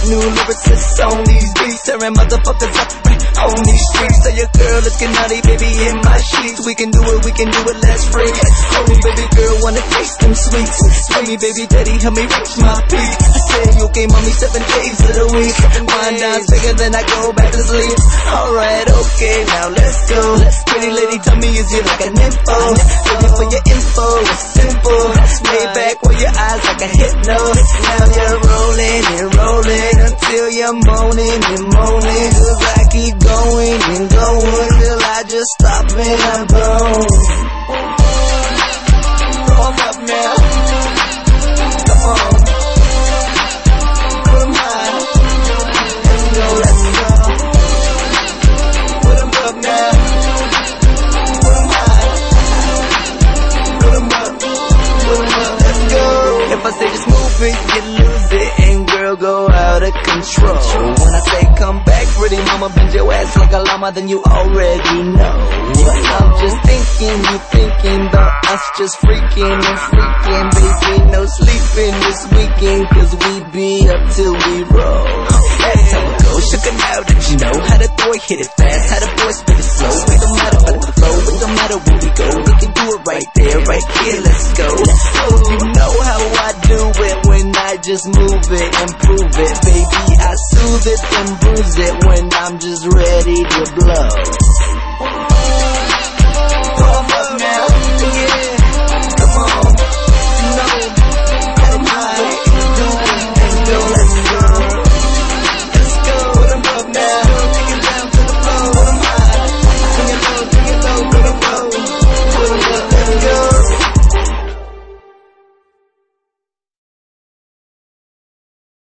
new lyricists on these beats, tearing motherfuckers up on these streets. Say your girl looking naughty, baby, in my sheets. We can do it, let's freak. Oh, baby girl, wanna taste them sweets. Swing me, baby daddy, help me reach my peak. I say, okay, mommy, 7 days of the week. Wind down bigger than I go back to sleep. Alright, okay, now let's go. Pretty lady, tell me, is you like an info? Ready for your info, it's simple. Lay back with your eyes like a hypno. Now you're rolling and rolling until you're moaning and moaning. Cause I keep going and going till I just stop and I blow. Roll up now. Come on. Put 'em high. Let's go. Put 'em up now. Put 'em high. Put 'em up. Put 'em up. Let's go. If I say just move it, you lose it, and girl go out of control. When I say come back, pretty mama, bend your ass like a llama, then you already know. But I'm just thinking, you thinking about us just freaking and freaking, baby, no sleeping this weekend, cause we be up till we roll. That's how it goes. Sugar, now that you know how the boy hit it fast, how the boy spit it slow. It don't matter about the flow, it don't matter where we go, we can do it right there, right here, let's go. Oh, you know how I do it when I just move it and prove it, baby, I soothe it and bruise it when I'm just ready to blow.